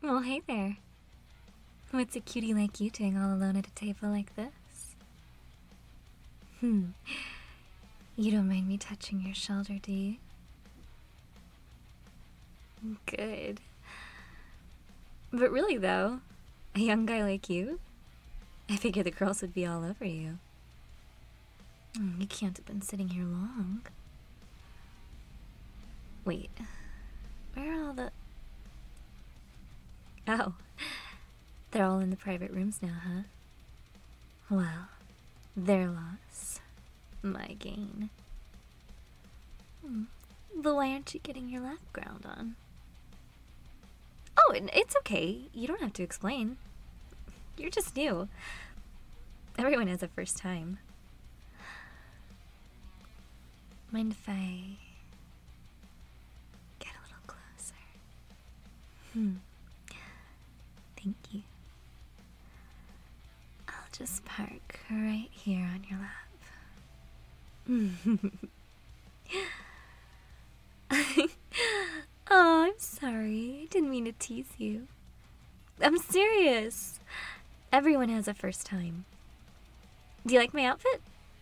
Well, hey there. What's a cutie like you doing all alone at a table like this? You don't mind me touching your shoulder, do you? Good. But really, though, a young guy like you, I figured the girls would be all over you. You can't have been sitting here long. Wait, where are all the... Oh, they're all in the private rooms now, huh? Well, their loss, my gain. But why aren't you getting your lap ground on? Oh, it's okay. You don't have to explain. You're just new. Everyone has a first time. Mind if I get a little closer? Thank you. I'll just park right here on your lap. Oh, I'm sorry. I didn't mean to tease you. I'm serious. Everyone has a first time. Do you like my outfit?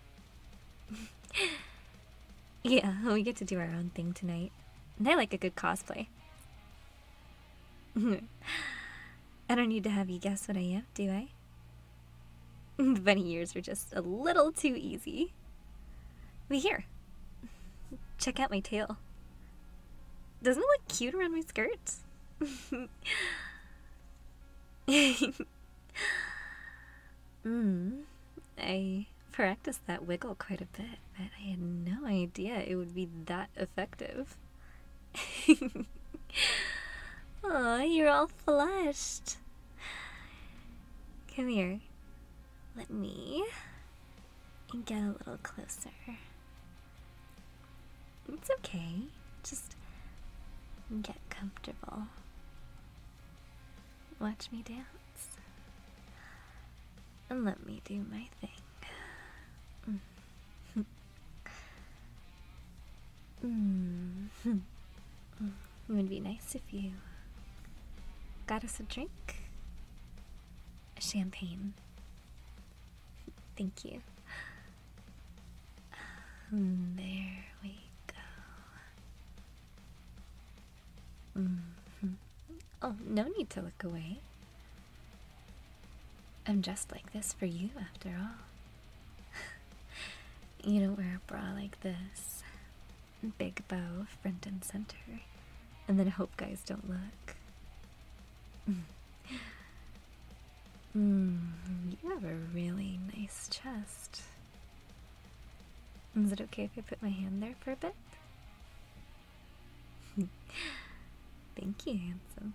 Yeah, we get to do our own thing tonight. And I like a good cosplay. I don't need to have you guess what I am, do I? The bunny ears were just a little too easy. But here, check out my tail. Doesn't it look cute around my skirt? I practiced that wiggle quite a bit, but I had no idea it would be that effective. Aw, you're all flushed. Come here. Let me get a little closer. It's okay. Just get comfortable. Watch me dance. And let me do my thing. It would be nice if you got us a drink. A champagne. Thank you. There we go. Oh, no need to look away. I'm dressed like this for you, after all. You don't wear a bra like this. Big bow, front and center. And then hope guys don't look. You have a really nice chest. Is it okay if I put my hand there for a bit? Thank you, handsome.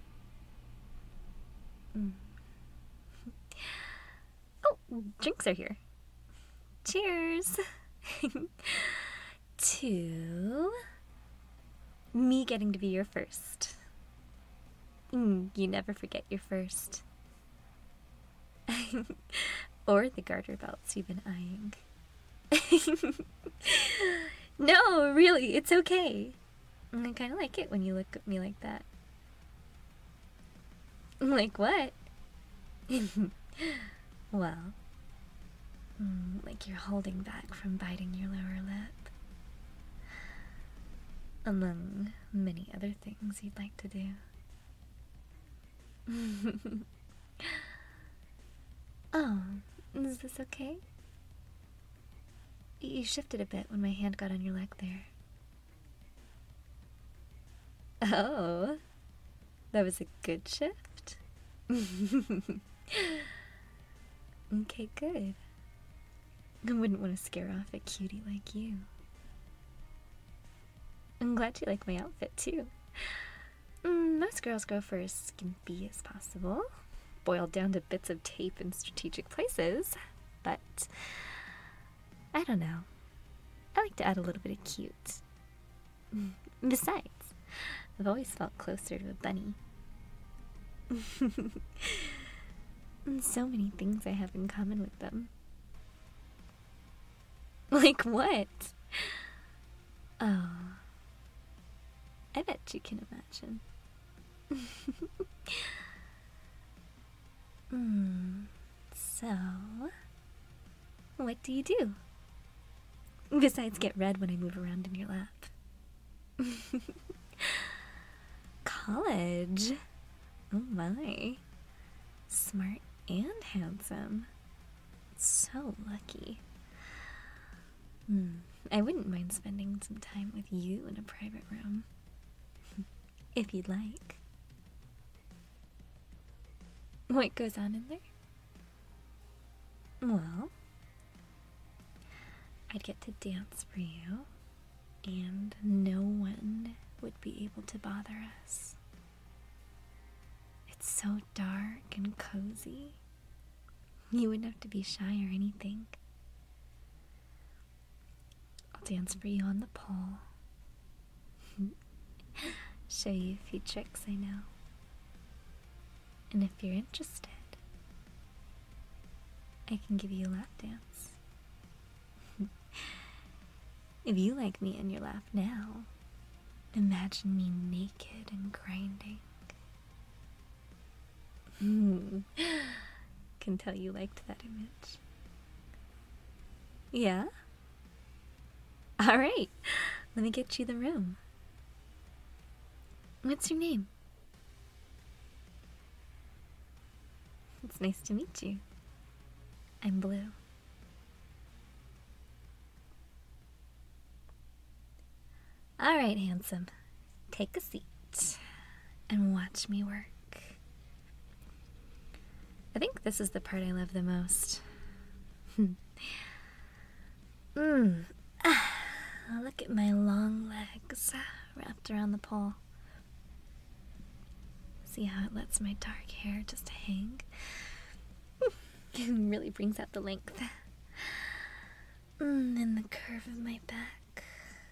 Oh, drinks are here. Cheers! To me getting to be your first. You never forget your first. Or the garter belts you've been eyeing. No, really, it's okay. I kind of like it when you look at me like that. Like what? Well, like you're holding back from biting your lower lip. Among many other things you'd like to do. Oh, is this okay? You shifted a bit when my hand got on your leg there. Oh, that was a good shift. Okay, good. I wouldn't want to scare off a cutie like you. I'm glad you like my outfit, too. Most girls go for as skimpy as possible, boiled down to bits of tape in strategic places, but I don't know. I like to add a little bit of cute. Besides, I've always felt closer to a bunny. And so many things I have in common with them. Like what? Oh, I bet you can imagine. So, what do you do? Besides get red when I move around in your lap. College? Oh my. Smart and handsome. So lucky. I wouldn't mind spending some time with you in a private room. If you'd like. What goes on in there? Well, I'd get to dance for you, and no one would be able to bother us. It's so dark and cozy. You wouldn't have to be shy or anything. I'll dance for you on the pole. Show you a few tricks I know. And if you're interested, I can give you a lap dance. If you like me in your lap now, imagine me naked and grinding. Can tell you liked that image. Yeah? Alright, let me get you the room. What's your name? It's nice to meet you. I'm Blue. Alright, handsome. Take a seat and watch me work. I think this is the part I love the most. Look at my long legs wrapped around the pole. See how it lets my dark hair just hang? It really brings out the length. And the curve of my back.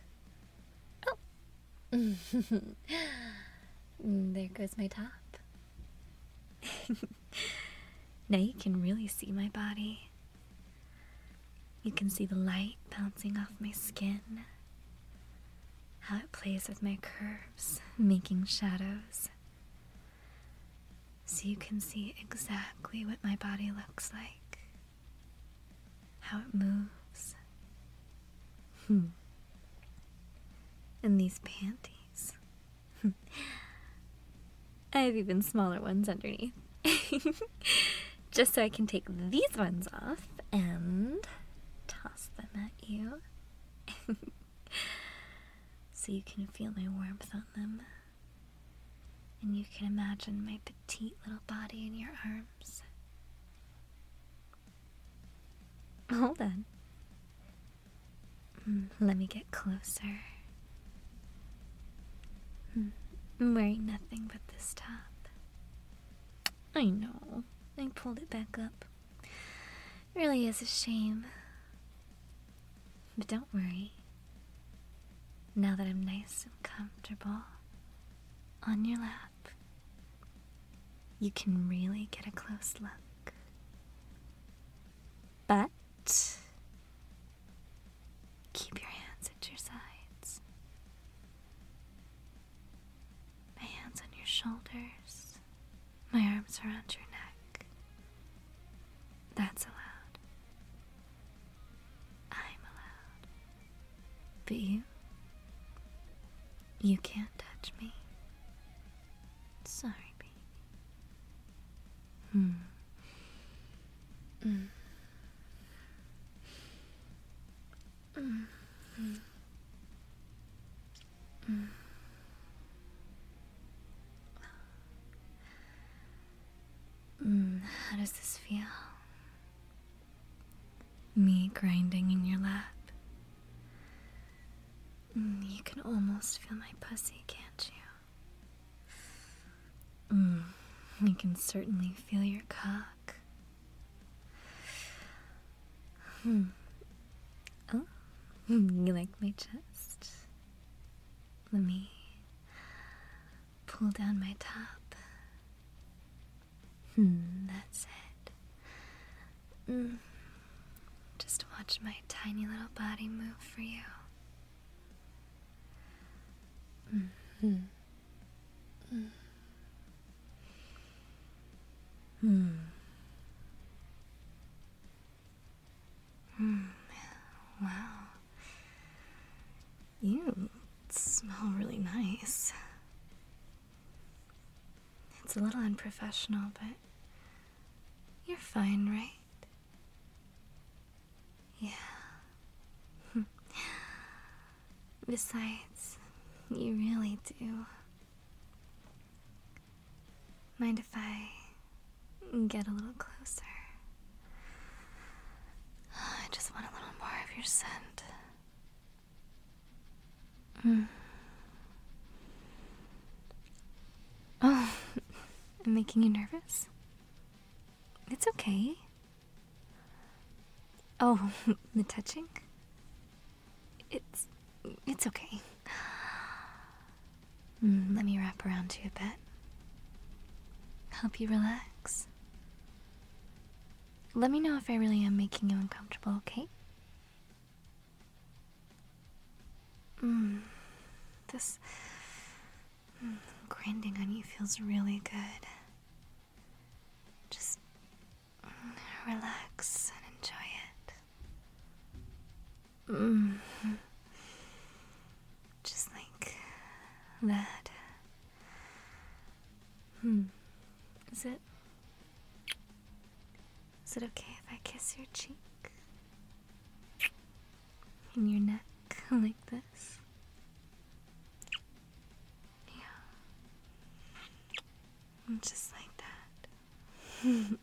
Oh! There goes my top. Now you can really see my body. You can see the light bouncing off my skin. How it plays with my curves, making shadows. So you can see exactly what my body looks like. How it moves. And these panties. I have even smaller ones underneath. Just so I can take these ones off and toss them at you. So you can feel my warmth on them. And you can imagine my petite little body in your arms. Hold on. Let me get closer. I'm wearing nothing but this top. I know. I pulled it back up. It really is a shame. But don't worry. Now that I'm nice and comfortable on your lap, you can really get a close look. But keep your hands at your sides. My hands on your shoulders. My arms around your neck. That's allowed. I'm allowed. But you can't touch me. Sorry, baby. How does this feel? Me grinding in your lap. You can almost feel my pussy, can't you? You can certainly feel your cock. Oh, you like my chest? Let me pull down my top. That's it. Just watch my tiny little body move for you. It's a little unprofessional, but you're fine, right? Yeah. Besides, you really do. Mind if I get a little closer? I just want a little more of your scent. Oh, I'm making you nervous? It's okay. Oh, the touching? It's okay. Let me wrap around you a bit. Help you relax. Let me know if I really am making you uncomfortable, okay? This grinding on you feels really good. Just relax and enjoy it. Just like that. Is it okay if I kiss your cheek? And your neck like this? Yeah. Just like that.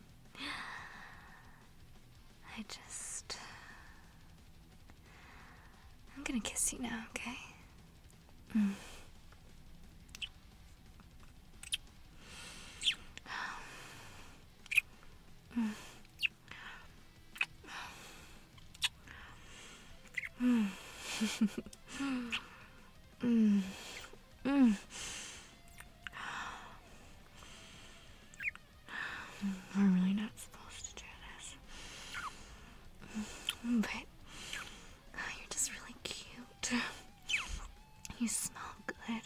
I'm gonna kiss you now, okay? We're really not supposed to do this. But you're just really cute. You smell good.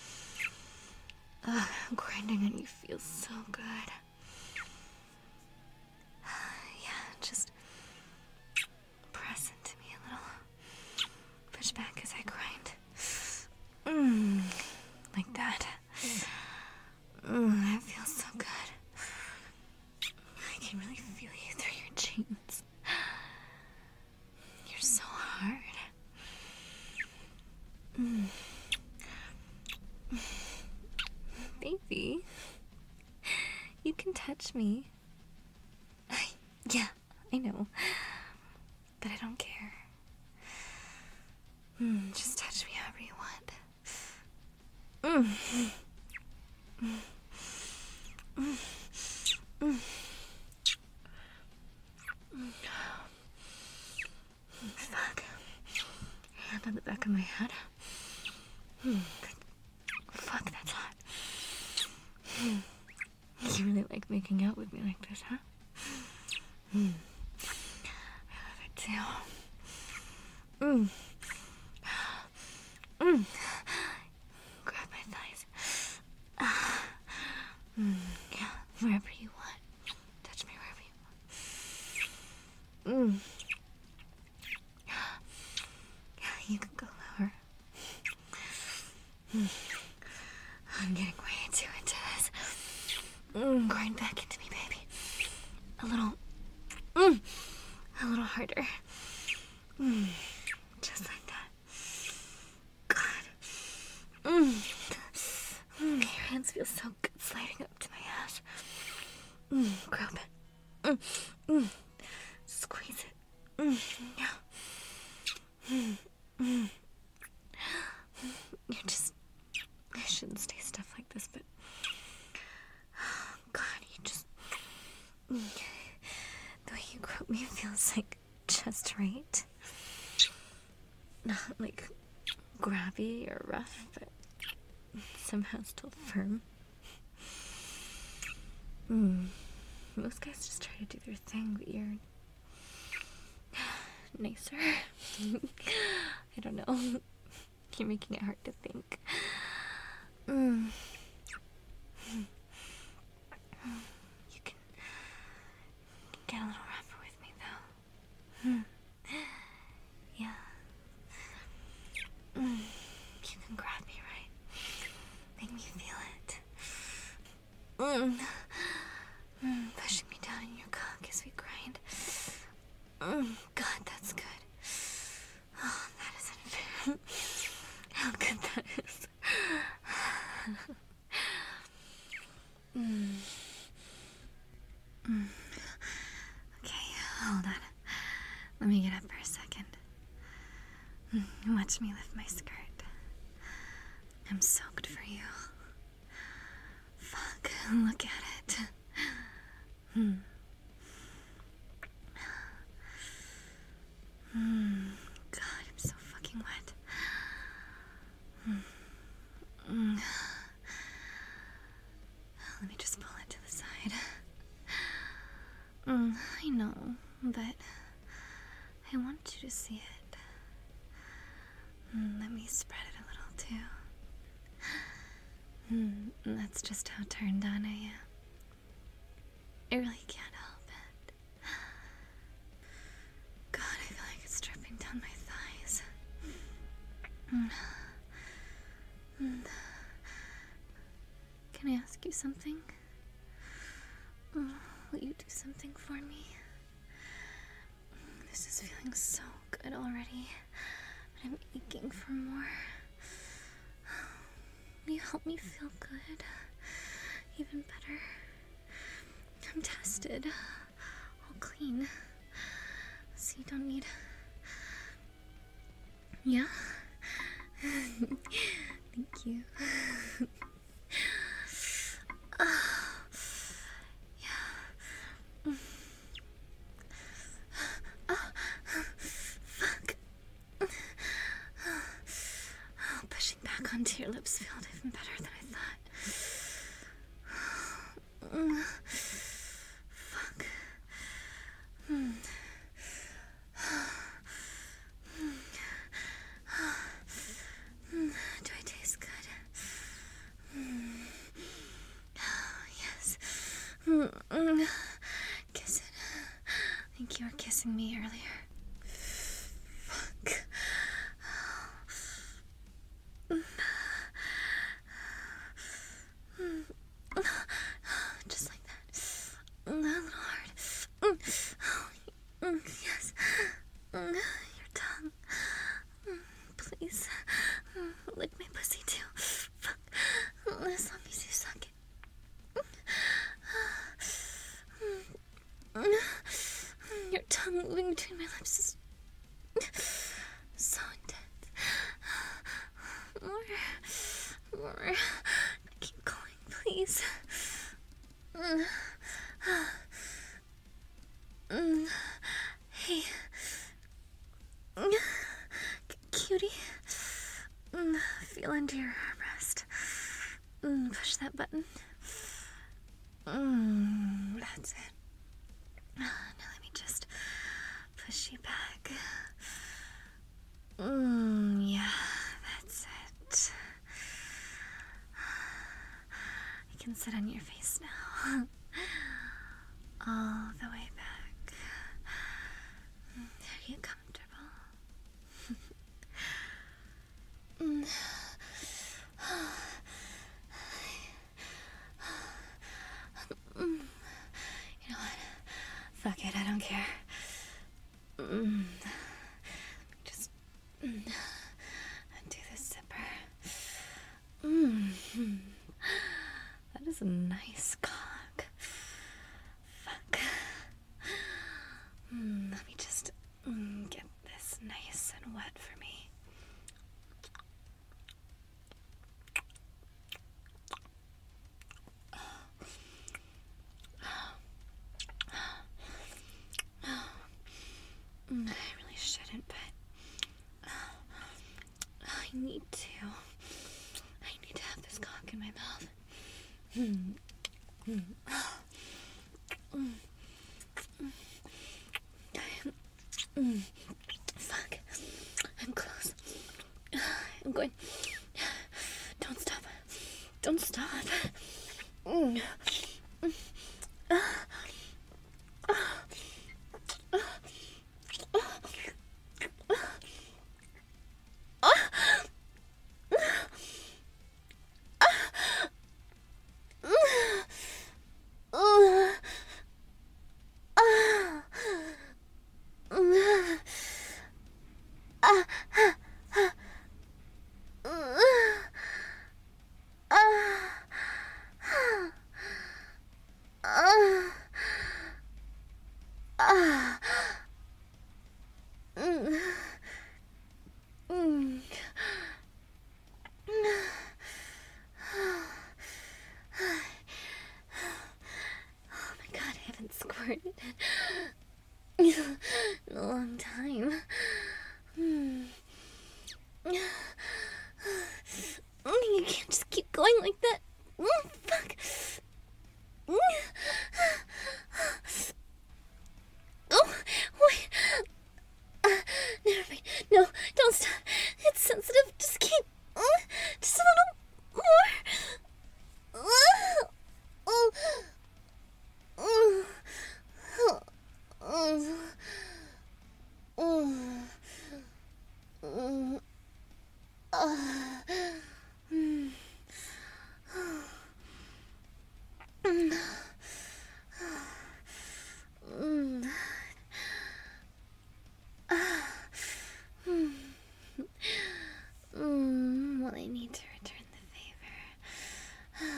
Grinding on you feels so good. Yeah, just press into me a little. Push back as I grind. Like that. That feels so good. I can really feel you through your jeans. You're so hard. Baby, you can touch me. Yeah, I know. But I don't care. Just touch me however you want. Fuck. Hand on the back of my head. Fuck, that's hot. You really like making out with me like this, huh? I love it too. Grab my thighs. Yeah, wherever you want. Touch me wherever you want. Yeah, you can go lower. I'm getting way too into this. Grind back into me, baby. A little harder. Just like that. God. Your hands feel so good sliding up to my ass. Grab it. Squeeze it. Yeah. You're just... I shouldn't say stuff like this, but... God, you just... The way you grope me feels like just right. Not like grabby or rough, but somehow still firm. Most guys just try to do their thing, but you're nicer. I don't know. You're making it hard to think. You can get a little rougher with me, though. Yeah. You can grab me, right? Make me feel it. Pushing me down in your cock as we grind. God, that's good. Oh, that is unfair. How good that is. Okay, hold on. Let me get up for a second. Watch me lift my skirt. I'm soaked for you. Fuck, look at it. God, I'm so fucking wet. Let me just pull it to the side. I know, but I want you to see it. Let me spread it a little too. That's just how turned on I am. I really can't help it. God, I feel like it's dripping down my thighs. Can I ask you something? Will you do something for me? This is feeling so good already, but I'm aching for more. Will you help me feel good? Even better. I'm tested. All clean. So you don't need... Yeah? Thank you. Fuck. Pushing back onto your lips felt even better than I thought. Fuck. Do I taste good? Yes. Kiss it. I think you were kissing me earlier. Fuck. Just like that. A little hard. Yes. Your tongue. Please. Lick my pussy too. Fuck. As long as you suck it. Your tongue moving between my lips is so intense. More. Keep going, please. Hey. Cutie. Feel under your armrest. Push that button. That's it. Now let me just push you back. Yeah, that's it. I can sit on your face now. All the way back. Are you comfortable? You know what? Fuck it, I don't care. Just do this zipper. That is a nice cock. Fuck. Let me just get this nice and wet for me. I really shouldn't, but I need to. I need to have this cock in my mouth. Fuck. I'm close. I'm going. Don't stop. Don't stop. farted in a long time. You can't just keep going like that. Fuck. Oh, wait. Never mind. No, don't stop. It's sensitive. Just keep. Just a little more. Well, I need to return the favor.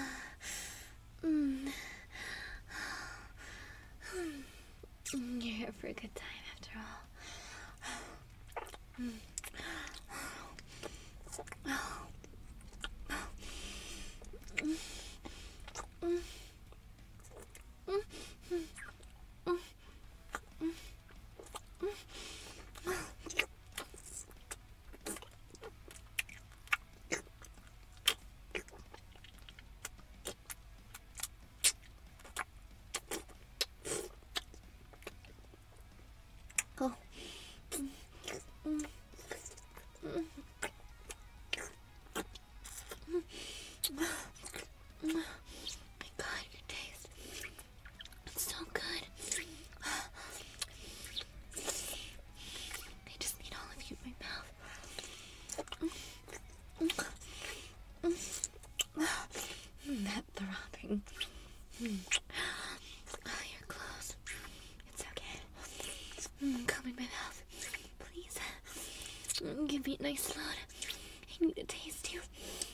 You're here for a good time after all. Oh. My God, your taste. It's so good. I just need all of you in my mouth. That throbbing. Oh, you're close. It's okay. Come in my mouth. Please. Give me a nice load. I need to taste you.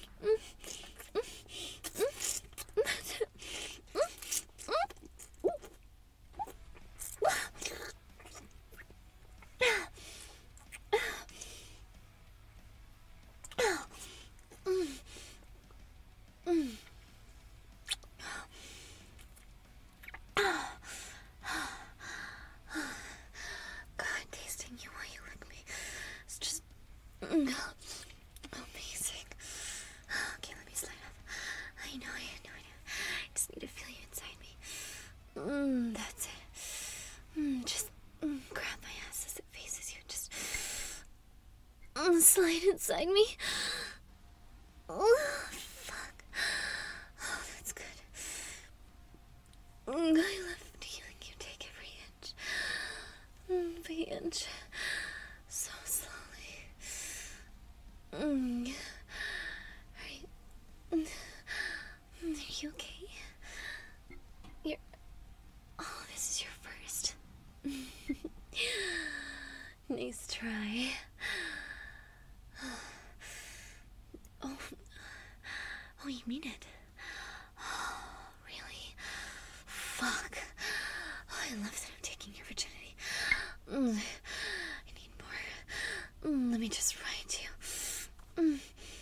God, tasting you while you lick me. It's just amazing. Okay, let me slide off. I know. I just need to feel you inside me. That's it. Just grab my ass as it faces you. Just slide inside me. Oh, fuck. Oh, that's good. I love feeling you take every inch. By inch. So slowly. Right. Are you okay? This is your first. Nice try. Oh, you mean it? Really? Fuck. I love that I'm taking your virginity. I need more. Let me just ride you.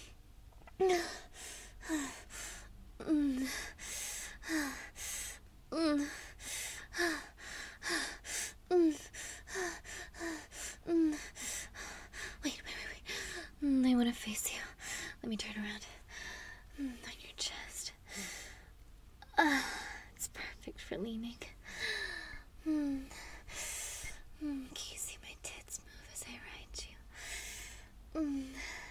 Wait. I want to face you. Let me turn around. On your chest. It's perfect for leaning. Can you see my tits move as I ride you?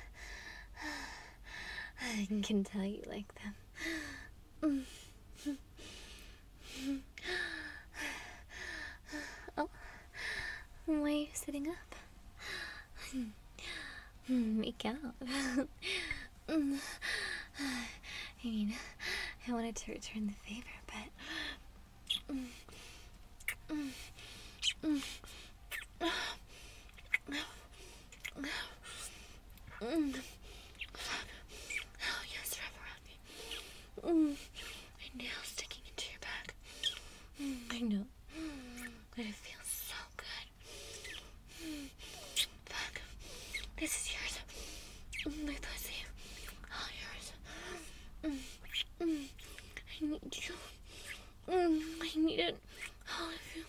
I can tell you like them. Oh, why are you sitting up? Make out. I mean, I wanted to return the favor, but oh yes, wrap around me. My nails sticking into your back. I know, but it feels so good. Fuck, this is yours. My pussy. All yours. I need you. I need it. All of you.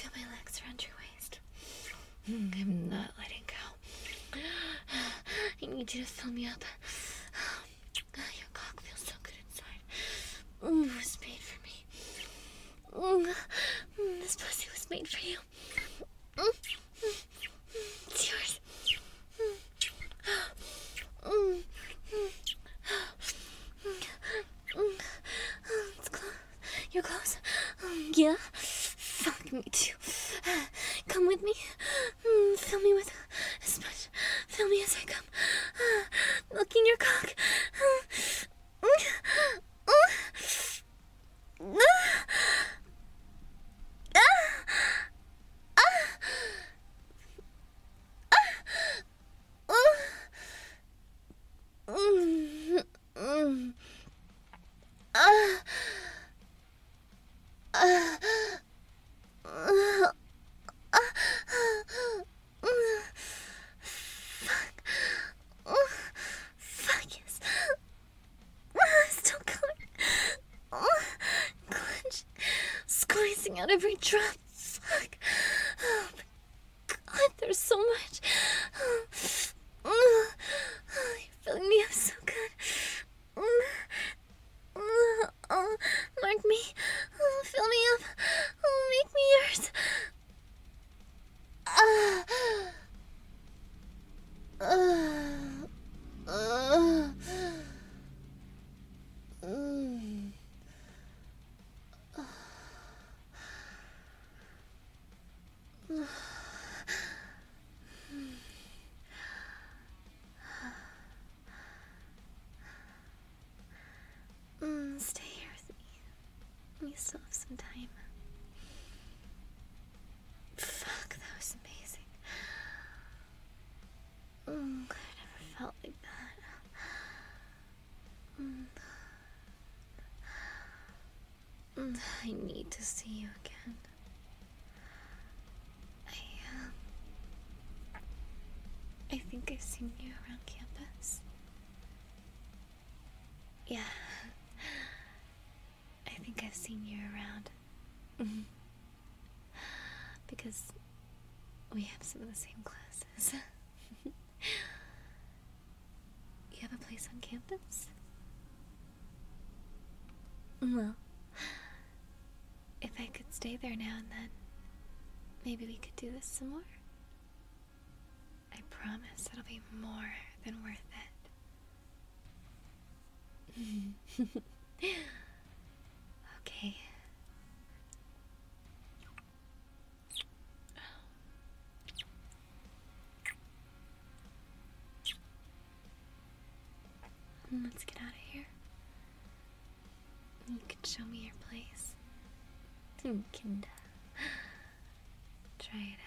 feel my legs around your waist. I'm not letting go. I need you to fill me up. Your cock feels so good inside. It was made for me. This pussy was made for you. It's yours. It's close. You're close. Yeah. Fuck me too. Come with me. Fill me with as much. Fill me as I come. Look in your cock. Fuck yes. Still coming. Clench. Squeezing out every drop. Fuck. Oh my God, there's so much. You're filling me up so good. Mark me. Fill me up. Make me yours. Stay here with me. We still have some time. Fuck, that was amazing. I never felt like that. I need to see you again. I think I've seen you around campus. Yeah. I think I've seen you around. Because we have some of the same classes. You have a place on campus? Well, if I could stay there now and then, maybe we could do this some more. I promise it'll be more than worth it. Okay. Let's get out of here. You can show me your place. You can try it